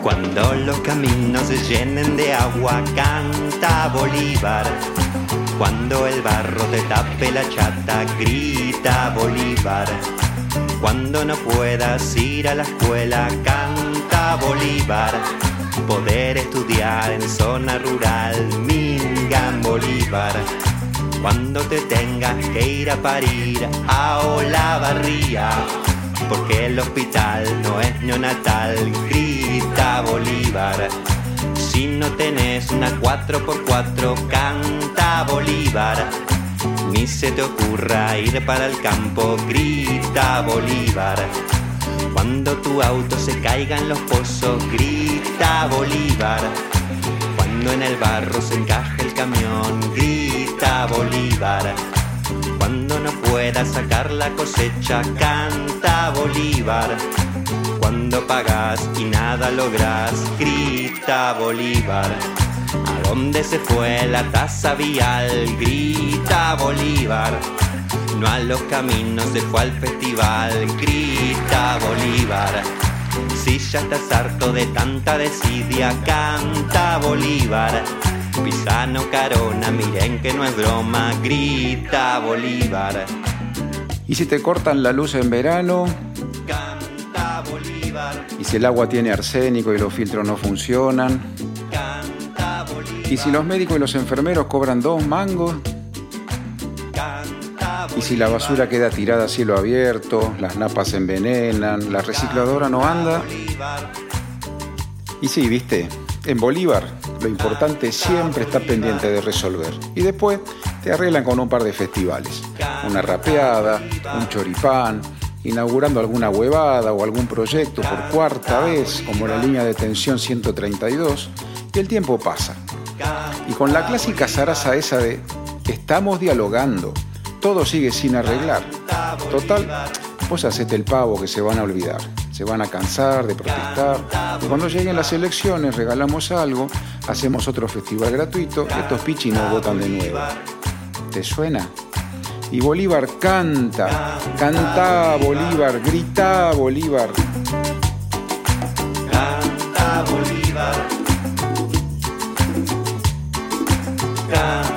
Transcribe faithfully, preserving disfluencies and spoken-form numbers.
Cuando los caminos se llenen de agua, canta Bolívar. Cuando el barro te tape la chata, grita Bolívar. Cuando no puedas ir a la escuela, canta Bolívar. Poder estudiar en zona rural, minga Bolívar. Cuando te tengas que ir a parir a Olavarría, porque el hospital no es neonatal, grita Bolívar. Si no tenés una cuatro por cuatro, canta Bolívar. Ni se te ocurra ir para el campo, grita Bolívar. Cuando tu auto se caiga en los pozos, grita Bolívar. Cuando en el barro se encaje el camión, grita Bolívar. Cuando no puedas sacar la cosecha, canta Bolívar. Cuando pagas y nada lográs, grita Bolívar. ¿A dónde se fue la tasa vial? Grita Bolívar. No a los caminos, se fue al festival, grita Bolívar. Si ya estás harto de tanta desidia, canta Bolívar. Pisano, Carona, miren que no es broma, grita Bolívar. Y si te cortan la luz en verano, canta Bolívar. Y si el agua tiene arsénico y los filtros no funcionan, canta Bolívar. Y si los médicos y los enfermeros cobran dos mangos, canta Bolívar. Y si la basura queda tirada a cielo abierto, las napas se envenenan, la recicladora no anda. Y sí, viste, en Bolívar lo importante siempre está pendiente de resolver. Y después te arreglan con un par de festivales. Una rapeada, un choripán, inaugurando alguna huevada o algún proyecto por cuarta vez, como la línea de tensión ciento treinta y dos, y el tiempo pasa. Y con la clásica zaraza esa de estamos dialogando, todo sigue sin arreglar. Total, vos hacete el pavo que se van a olvidar. Se van a cansar de protestar. Y cuando lleguen las elecciones regalamos algo, hacemos otro festival gratuito y estos pichis nos votan de nuevo. ¿Te suena? Y Bolívar canta, canta Bolívar, grita Bolívar. Canta Bolívar. Canta